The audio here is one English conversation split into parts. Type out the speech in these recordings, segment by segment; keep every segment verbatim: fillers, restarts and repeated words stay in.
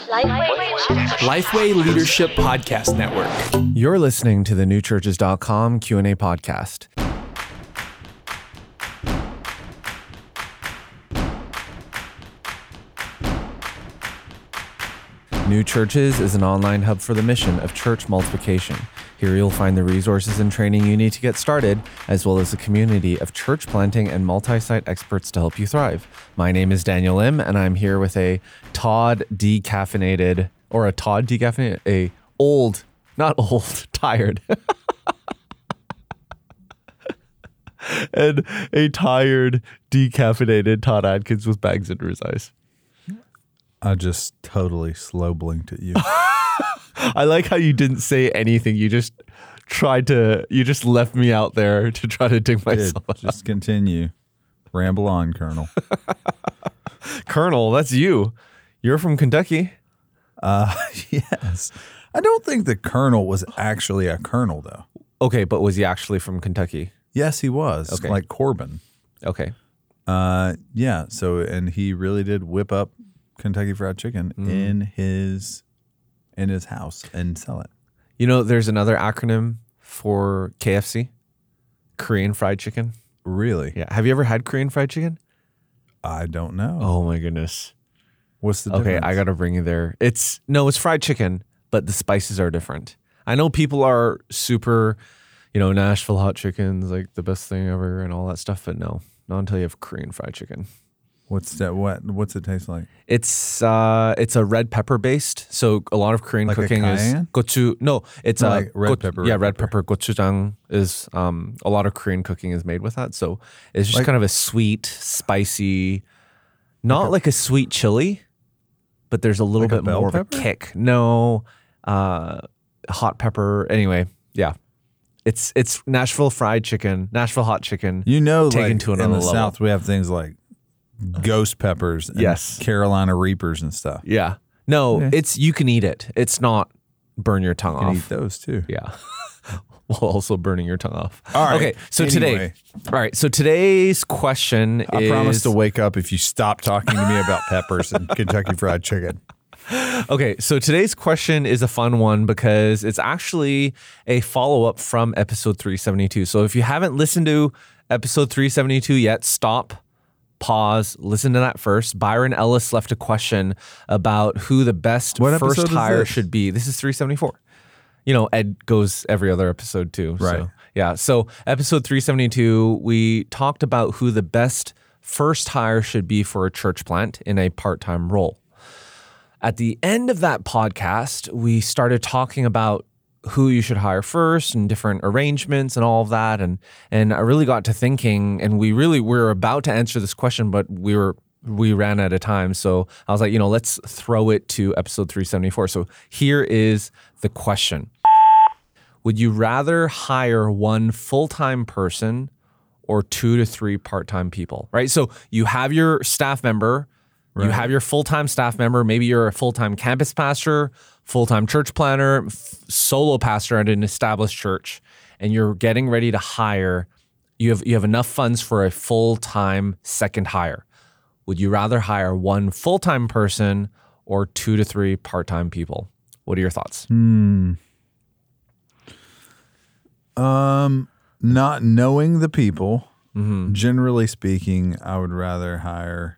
Lifeway Leadership Podcast Network. You're listening to the new churches dot com Q and A podcast. New Churches is an online hub for the mission of church multiplication. Here you'll find the resources and training you need to get started, as well as a community of church planting and multi-site experts to help you thrive. My name is Daniel Lim, and I'm here with a Todd decaffeinated, or a Todd decaffeinated, a old, not old, tired, and a tired, decaffeinated Todd Adkins with bags under his eyes. I just totally slow blinked at you. I like how you didn't say anything. You just tried to, you just left me out there to try to dig myself out. Just continue. Ramble on, Colonel. Colonel, that's you. You're from Kentucky. Uh, yes. I don't think the Colonel was actually a Colonel, though. Okay, but was he actually from Kentucky? Yes, he was. Okay. Like Corbin. Okay. Uh, yeah. So, and he really did whip up Kentucky Fried Chicken mm. in his in his house and sell it. You know, there's another acronym for K F C, Korean Fried Chicken. Really? Yeah. Have you ever had Korean Fried Chicken? I don't know. Oh my goodness. What's the okay? difference? I gotta bring you there. It's no, it's fried chicken, but the spices are different. I know people are super, you know, Nashville hot chicken's like the best thing ever and all that stuff, but no, not until you have Korean Fried Chicken. What's that? What What's it taste like? It's uh, it's a red pepper based. So a lot of Korean like cooking is gochu. No, it's no, a like red go, pepper. Yeah, red, red pepper. pepper. Gochujang is um, a lot of Korean cooking is made with that. So it's just like, kind of a sweet, spicy, not like a, like a sweet chili, but there's a little like bit a bell more pepper? of a kick. No, uh, hot pepper. Anyway, yeah. It's it's Nashville fried chicken, Nashville hot chicken. You know, taken like to another in the level. South, we have things like ghost peppers, and yes, Carolina Reapers and stuff. Yeah, no, yeah. it's you can eat it. It's not burn your tongue you can off. Eat those too. Yeah, while also burning your tongue off. All right. Okay, so anyway. today, all right. So today's question I is. I promise to wake up if you stop talking to me about peppers and Kentucky Fried Chicken. Okay, so today's question is a fun one because it's actually a follow-up from episode three seventy-two. So if you haven't listened to episode three seventy-two yet, stop, pause, listen to that first. Byron Ellis left a question about who the best What first episode is hire this? should be. This is three seventy-four. You know, Ed goes every other episode too. Right. So, yeah, so episode three seventy-two, we talked about who the best first hire should be for a church plant in a part-time role. At the end of that podcast, we started talking about who you should hire first and different arrangements and all of that. And and I really got to thinking, and we really we were about to answer this question, but we were we ran out of time. So I was like, you know, let's throw it to episode three seventy-four. So here is the question. Would you rather hire one full-time person or two to three part-time people, right? So you have your staff member. You Right. have your full-time staff member. Maybe you're a full-time campus pastor, full-time church planner, f- solo pastor at an established church, and you're getting ready to hire. You have you have enough funds for a full-time second hire. Would you rather hire one full-time person or two to three part-time people? What are your thoughts? Hmm. Um, not knowing the people, Mm-hmm. generally speaking, I would rather hire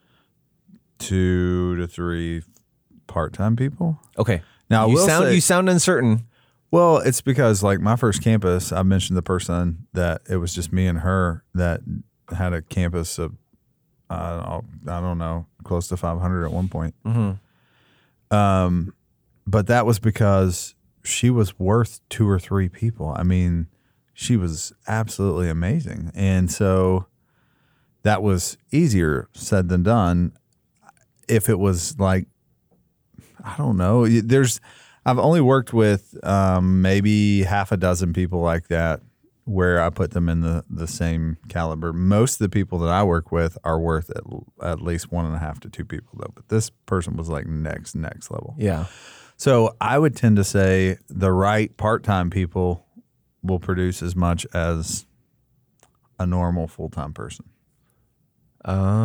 two to three part-time people. Okay. Now, I you will sound say, you sound uncertain. well, it's because like my first campus, I mentioned the person that it was just me and her that had a campus of, uh, I don't know, close to five hundred at one point. Mm-hmm. Um, but that was because she was worth two or three people. I mean, she was absolutely amazing. And so that was easier said than done. If it was like, I don't know, there's, I've only worked with um, maybe half a dozen people like that where I put them in the, the same caliber. Most of the people that I work with are worth at, at least one and a half to two people though. But this person was like next, next level. Yeah. So I would tend to say the right part-time people will produce as much as a normal full-time person. Oh, I Personally. see. I see. So the it's approach all you're in who taking. you hire. Yes.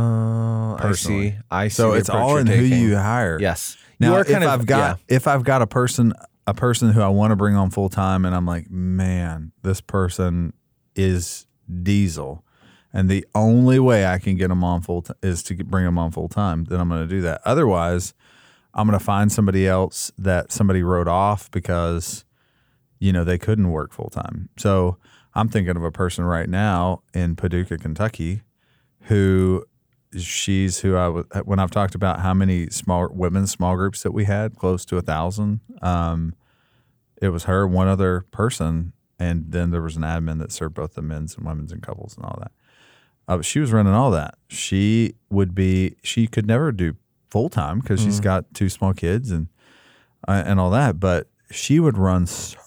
You Now, are if kind of, I've got yeah. if I've got a person a person who I want to bring on full time, and I'm like, man, this person is diesel, and the only way I can get them on full t- is to get, bring them on full time, then I'm going to do that. Otherwise, I'm going to find somebody else that somebody wrote off because, you know, they couldn't work full time. So I'm thinking of a person right now in Paducah, Kentucky, who she's who I was when I've talked about how many small women's small groups that we had, close to a thousand. Um, it was her, one other person, and then there was an admin that served both the men's and women's and couples and all that. Uh, but she was running all that. She would be. She could never do full time because she's got two small kids and uh, and all that. But she would run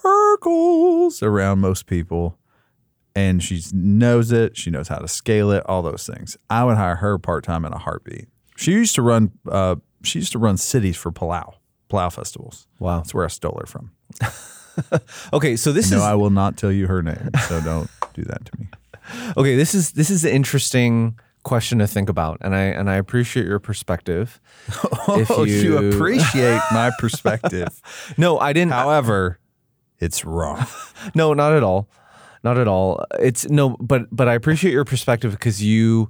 circles around most people. And she knows it. She knows how to scale it. All those things. I would hire her part time in a heartbeat. She used to run. Uh, she used to run cities for Palau, Palau festivals. Wow. That's where I stole her from. Okay, so this no, is I will not tell you her name. So don't do that to me. okay. This is this is an interesting question to think about, and I and I appreciate your perspective. If Oh, you- you appreciate my perspective. No, I didn't. However, it's wrong. No, not at all. Not at all. It's no, but but I appreciate your perspective because you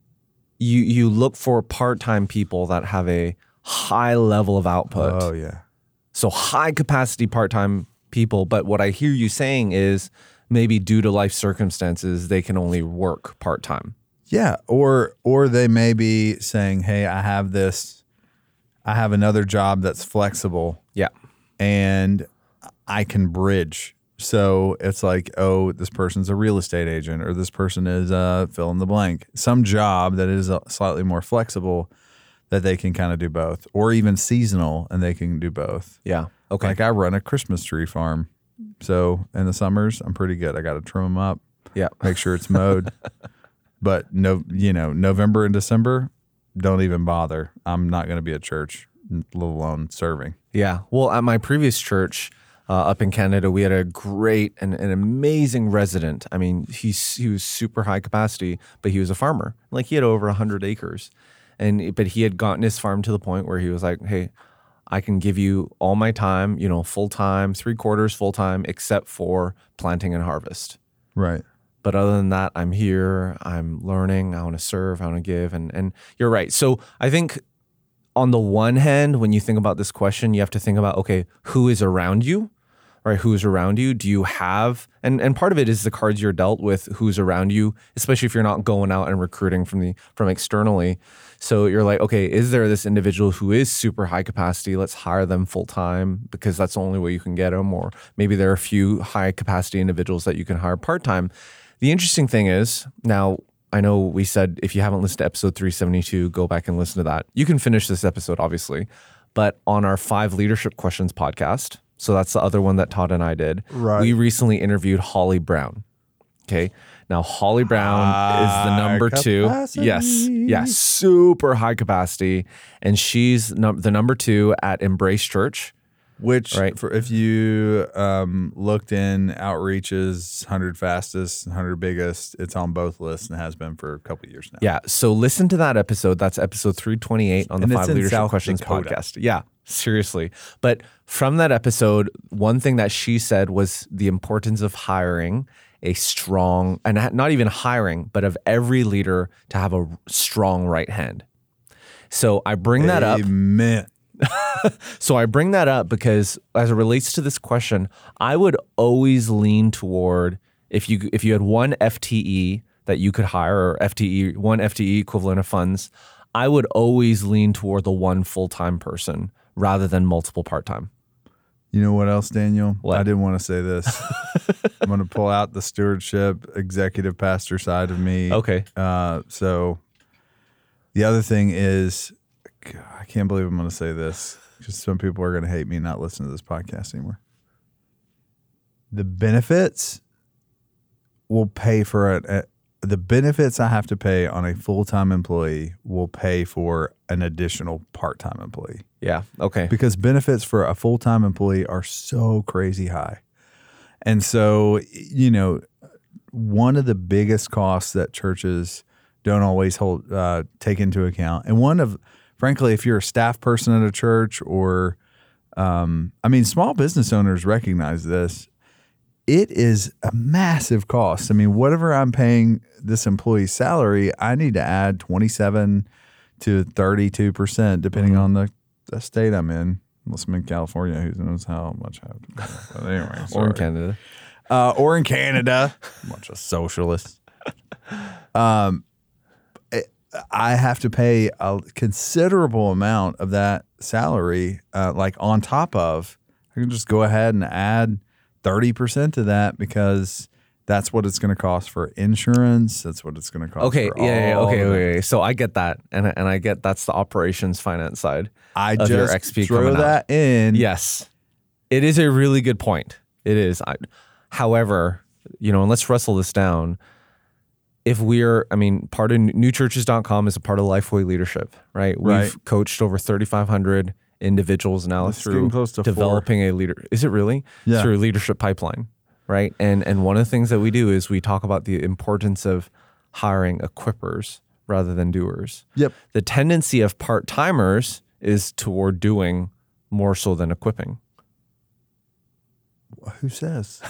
you you look for part-time people that have a high level of output. Oh yeah. So high capacity part-time people, but what I hear you saying is maybe due to life circumstances they can only work part-time. Yeah, or or they may be saying, "Hey, I have this I have another job that's flexible Yeah. and I can bridge." So it's like, oh, this person's a real estate agent, or this person is uh, fill in the blank. Some job that is uh, slightly more flexible that they can kind of do both, or even seasonal and they can do both. Yeah. Okay. Like I run a Christmas tree farm. So in the summers, I'm pretty good. I got to trim them up, yeah. make sure it's mowed. But no, you know, November and December, don't even bother. I'm not going to be at church, let alone serving. Yeah. Well, at my previous church uh, up in Canada, we had a great and an amazing resident. I mean, he's he was super high capacity, but he was a farmer. Like he had over one hundred acres. And but he had gotten his farm to the point where he was like, "Hey, I can give you all my time, you know, full time, three quarters full time, except for planting and harvest. Right. But other than that, I'm here. I'm learning. I want to serve. I want to give." And and you're right. So I think on the one hand, when you think about this question, you have to think about, okay, who is around you, right? Who's around you? Do you have, and, and part of it is the cards you're dealt with, who's around you, especially if you're not going out and recruiting from the from externally. So you're like, okay, is there this individual who is super high capacity? Let's hire them full time because that's the only way you can get them. Or maybe there are a few high capacity individuals that you can hire part time. The interesting thing is, now I know we said if you haven't listened to episode three seventy-two, go back and listen to that. You can finish this episode, obviously, but on our five leadership questions podcast, so that's the other one that Todd and I did, Right. we recently interviewed Holly Brown. Okay. Now, Holly Brown is the number High two. capacity. Yes. Yes. Super high capacity. And she's num- the number two at Embrace Church. Which, Right. for if you um, looked in Outreach's one hundred fastest, one hundred biggest, it's on both lists and has been for a couple of years now. Yeah. So listen to that episode. That's episode three twenty-eight on the And it's Five in Leadership South Questions Dakota. podcast. Yeah. Seriously. But from that episode, one thing that she said was the importance of hiring a strong, and not even hiring, but of every leader to have a strong right hand. So I bring that up. Amen. So I bring that up because as it relates to this question, I would always lean toward if you if you had one F T E that you could hire, or F T E, one F T E equivalent of funds, I would always lean toward the one full-time person rather than multiple part-time. You know what else, Daniel? What? I didn't want to say this. I'm going to pull out the stewardship, executive pastor side of me. Okay. Uh, so the other thing is, God, I can't believe I'm going to say this because some people are going to hate me and not listen to this podcast anymore. The benefits will pay for it. A, the benefits I have to pay on a full-time employee will pay for an additional part-time employee. Yeah. Okay. Because benefits for a full-time employee are so crazy high. And so, you know, one of the biggest costs that churches don't always hold uh, take into account. And one of, frankly, if you're a staff person at a church or, um, I mean, small business owners recognize this. It is a massive cost. I mean, whatever I'm paying this employee's salary, I need to add twenty-seven to thirty-two percent, depending mm-hmm. on the, the state I'm in. Unless I'm in California, who knows how much I have to pay. But anyway, or in Canada. Uh, or in Canada. A bunch of socialists. Um, I have to pay a considerable amount of that salary, uh, like on top of. I can just go ahead and add thirty percent to that because that's what it's going to cost for insurance. That's what it's going to cost. Okay, for yeah, yeah, all okay, of it. okay. So I get that, and and I get that's the operations finance side. I of your just X P throw that out. in. Yes, it is a really good point. It is. I, however, you know, and let's wrestle this down. If we're, I mean, part of new churches dot com is a part of Lifeway Leadership, right? We've Right. coached over thirty-five hundred individuals now It's through getting close to developing a leader. Is it really? Yeah. Through leadership pipeline, right? And and one of the things that we do is we talk about the importance of hiring equippers rather than doers. Yep. The tendency of part-timers is toward doing more so than equipping. Who says?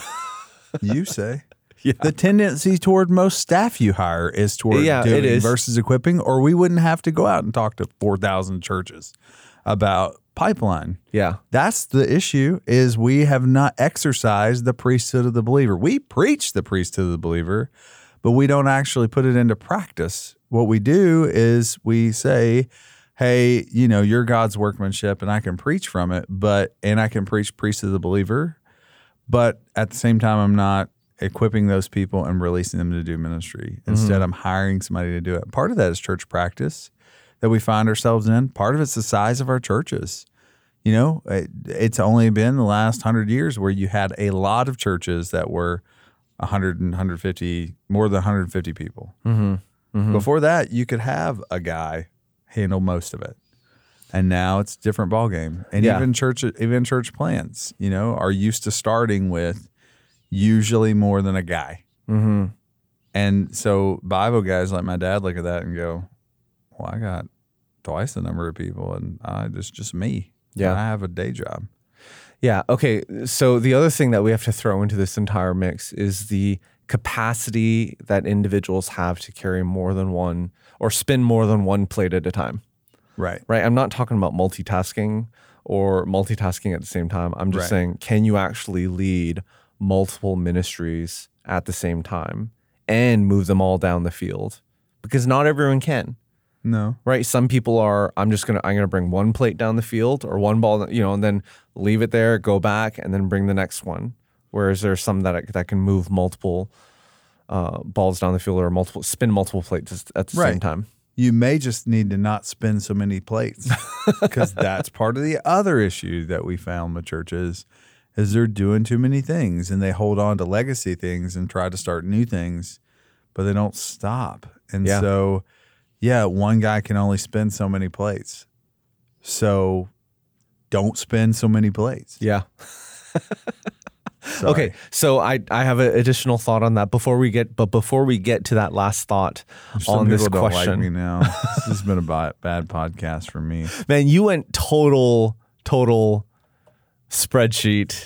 You say. Yeah. The tendency toward most staff you hire is toward Yeah, doing it is. versus equipping, or we wouldn't have to go out and talk to four thousand churches about pipeline. Yeah. That's the issue, is we have not exercised the priesthood of the believer. We preach the priesthood of the believer, but we don't actually put it into practice. What we do is we say, hey, you know, you're God's workmanship and I can preach from it, but and I can preach priesthood of the believer, but at the same time, I'm not equipping those people and releasing them to do ministry. Instead, Mm-hmm. I'm hiring somebody to do it. Part of that is church practice that we find ourselves in. Part of it's the size of our churches. You know, it, it's only been the last hundred years where you had a lot of churches that were one hundred and one hundred fifty, more than one hundred fifty people. Mm-hmm. Mm-hmm. Before that, you could have a guy handle most of it. And now it's a different ballgame. And Yeah. even church, even church plants, you know, are used to starting with usually more than a guy. Mm-hmm. And so Bible guys like my dad look at that and go, well, I got twice the number of people and I, it's just me. Yeah. I have a day job. Yeah. Okay. So the other thing that we have to throw into this entire mix is the capacity that individuals have to carry more than one or spin more than one plate at a time. Right. Right. I'm not talking about multitasking or multitasking at the same time. I'm just Right. saying, can you actually lead multiple ministries at the same time and move them all down the field? Because not everyone can. No. Right. Some people are, I'm just going to, I'm going to bring one plate down the field or one ball, you know, and then leave it there, go back and then bring the next one. Whereas there's some that, that can move multiple uh, balls down the field or multiple, spin multiple plates at the Right. same time. You may just need to not spin so many plates because that's part of the other issue that we found with churches is they're doing too many things and they hold on to legacy things and try to start new things, but they don't stop. And Yeah. so, yeah, one guy can only spin so many plates. So don't spin so many plates. Yeah. Sorry. Okay, so I I have an additional thought on that before we get, but before we get to that last thought Some on this people don't question, like me now. This has been a bad, bad podcast for me. man, you went total total spreadsheet.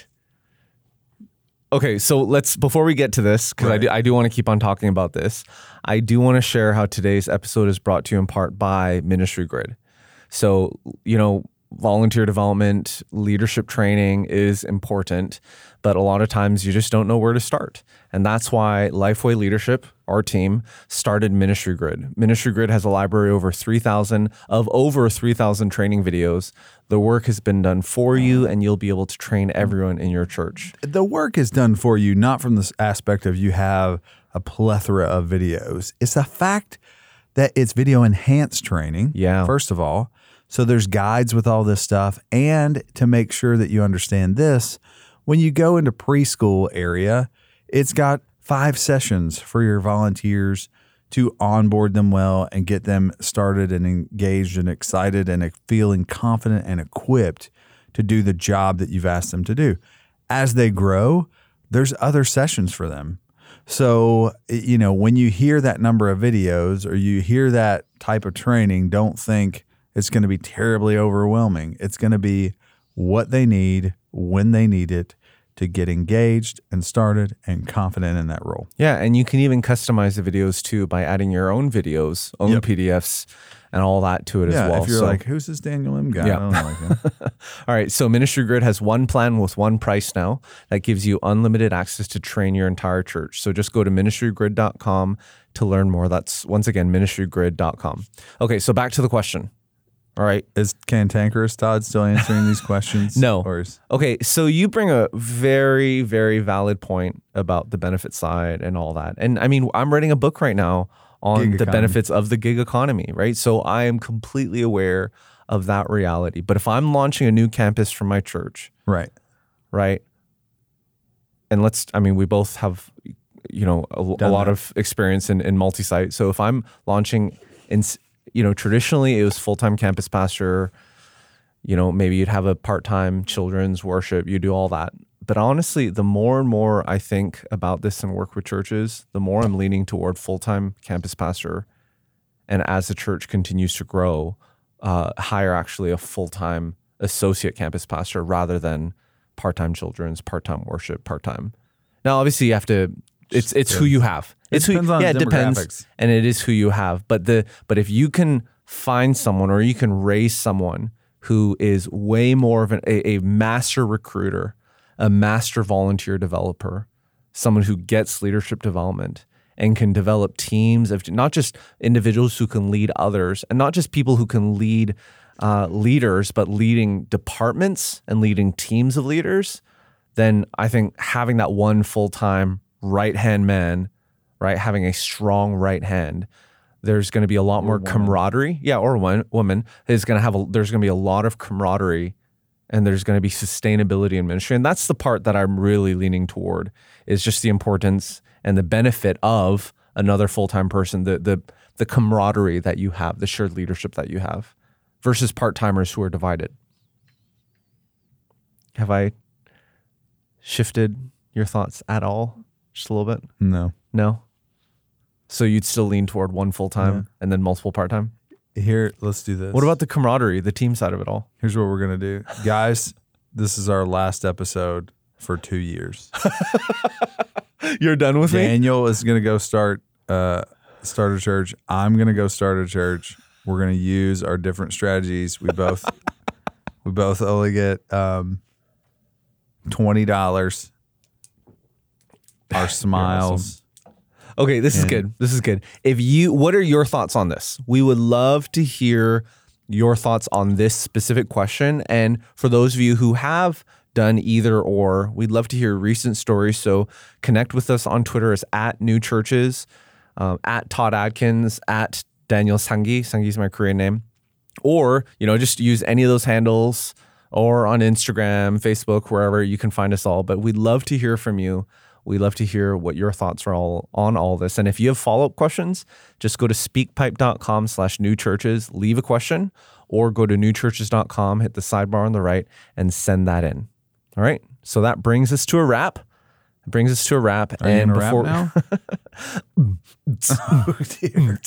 Okay, so let's before we get to this because I Right. do I do want to keep on talking about this. I do want to share how today's episode is brought to you in part by Ministry Grid. So you know. Volunteer development, leadership training is important, but a lot of times you just don't know where to start. And that's why Lifeway Leadership, our team, started Ministry Grid. Ministry Grid has a library over three thousand of over three thousand training videos. The work has been done for you and you'll be able to train everyone in your church. The work is done for you, not from this aspect of you have a plethora of videos. It's the fact that it's video enhanced training, Yeah. first of all. So there's guides with all this stuff. And to make sure that you understand this, when you go into preschool area, it's got five sessions for your volunteers to onboard them well and get them started and engaged and excited and feeling confident and equipped to do the job that you've asked them to do. As they grow, there's other sessions for them. So, you know, when you hear that number of videos or you hear that type of training, don't think it's going to be terribly overwhelming. It's going to be what they need, when they need it to get engaged and started and confident in that role. Yeah, and you can even customize the videos too by adding your own videos, own Yep. P D Fs, and all that to it Yeah, as well. if you're So- like, who's this Daniel M guy? Yeah. I don't know like him. All right, so Ministry Grid has one plan with one price now that gives you unlimited access to train your entire church. So just go to ministry grid dot com to learn more. That's, once again, ministry grid dot com. Okay, so back to the question. All right. Is Cantankerous Todd still answering these questions? No. Or is, Okay, so you bring a very, very valid point about the benefit side and all that. And I mean, I'm writing a book right now on Gig the economy. benefits of the gig economy, right? So I am completely aware of that reality. But if I'm launching a new campus for my church, right. right? And let's, I mean, we both have, you know, a, a Done lot that. of experience in, in multi-site. So if I'm launching in, you know, traditionally it was full-time campus pastor, you know, maybe you'd have a part-time children's worship, you do all that. But honestly, the more and more I think about this and work with churches, the more I'm leaning toward full-time campus pastor. And as the church continues to grow, uh, hire actually a full-time associate campus pastor rather than part-time children's, part-time worship, part-time. Now, obviously, you have to. It's it's who you have. It It's who, depends on yeah, it depends, demographics. and it is who you have. But the but if you can find someone or you can raise someone who is way more of an, a, a master recruiter, a master volunteer developer, someone who gets leadership development and can develop teams of not just individuals who can lead others and not just people who can lead uh, leaders, but leading departments and leading teams of leaders, then I think having that one full-time right-hand man, right, having a strong right hand, there's going to be a lot more camaraderie. Yeah, or one woman is going to have a, there's going to be a lot of camaraderie and there's going to be sustainability in ministry. And that's the part that I'm really leaning toward is just the importance and the benefit of another full-time person, the the the camaraderie that you have, the shared leadership that you have versus part-timers who are divided. Have I shifted your thoughts at all? Just a little bit? No. No? So you'd still lean toward one full-time Yeah. and then multiple part-time? Here, let's do this. What about the camaraderie, the team side of it all? Here's what we're going to do. Guys, this is our last episode for two years. You're done with me? Daniel is going to go start uh, start a church. I'm going to go start a church. We're going to use our different strategies. We both we both only get um, twenty dollars. Our smiles. Okay, this is And- good. This is good. If you, what are your thoughts on this? We would love to hear your thoughts on this specific question. And for those of you who have done either or, we'd love to hear recent stories. So connect with us on Twitter as at New Churches, um, at Todd Adkins, at Daniel Sangi. Sangi is my Korean name. Or, you know, just use any of those handles or on Instagram, Facebook, wherever you can find us all. But we'd love to hear from you. We'd love to hear what your thoughts are all on all this. And if you have follow-up questions, just go to speakpipe.com slash new churches, leave a question, or go to new churches dot com, hit the sidebar on the right, and send that in. All right. So that brings us to a wrap. It brings us to a wrap. Are you and gonna before rap now? Oh, dear.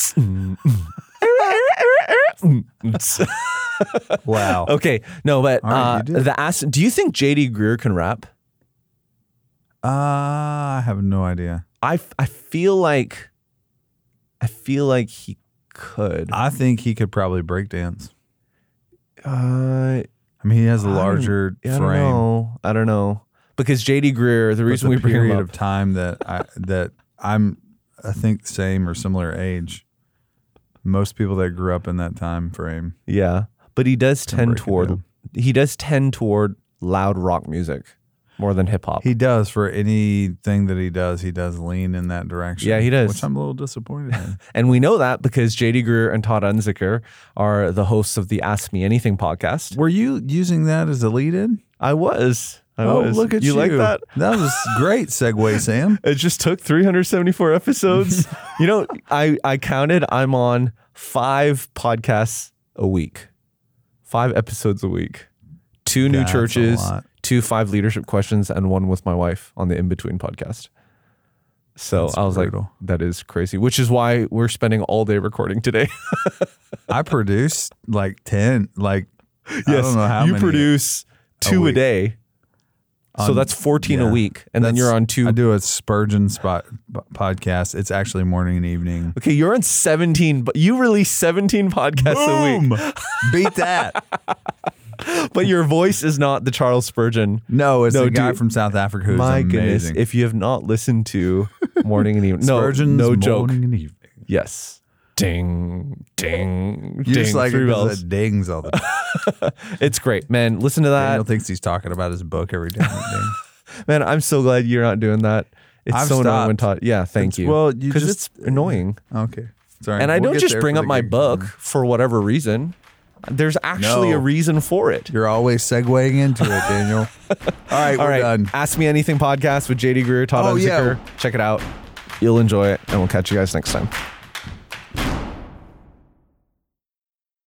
Wow. Okay. No, but All right, uh, you did. the ask, do you think J D Greer can rap? Uh, I have no idea. I, I feel like I feel like he could. I think he could probably break dance. Uh, I mean, he has a I don't- larger I don't frame. know. I don't know because J D Greer. The But reason the we bring him period up, of time that I that I'm, I think same or similar age. Most people that grew up in that time frame. yeah, but he does Can tend break it toward down. he does tend toward loud rock music more than hip hop. He does for anything that he does. He does lean in that direction. Yeah, he does. Which I'm a little disappointed in. And we know that because J D Greer and Todd Unzicker are the hosts of the Ask Me Anything podcast. Were you using that as a lead-in? I was. I oh, was. look at you! You like that? That was great segue, Sam. It just took three hundred seventy-four episodes. You know, I, I counted, I'm on five podcasts a week, five episodes a week, two new That's a churches, lot. two five leadership questions, and one with my wife on the In Between podcast. So That's I was brutal. like, that is crazy, which is why we're spending all day recording today. I produce like ten, like, I don't know how you many. produce two a, week. day. So On- that's fourteen yeah. a week. And then That's- you're on two. I do a Spurgeon spot b- podcast. It's actually morning and evening. Okay, you're on seventeen, but you release seventeen podcasts a week. Beat that. But your voice is not the Charles Spurgeon. No, it's No, a guy dude. from South Africa who's My amazing. goodness, if you have not listened to Morning and Evening, no, Spurgeon's no joke. morning and evening. Yes. Ding, ding, You ding. just like three it 'cause bells. it dings all the time. It's great, man. Listen to that. Daniel thinks he's talking about his book every time it dings. Man, I'm so glad you're not doing that. It's I've so annoying when stopped. taught. Yeah, thank It's- you. well, you because just- it's annoying. Okay. Sorry. And I We'll don't get just there bring for up the my gig. book for whatever reason. There's actually No. a reason for it. You're always segueing into it, Daniel. All right, All we're right. done. Ask Me Anything podcast with J D Greer, Todd Oh, yeah. Unzicker. Check it out. You'll enjoy it, and we'll catch you guys next time.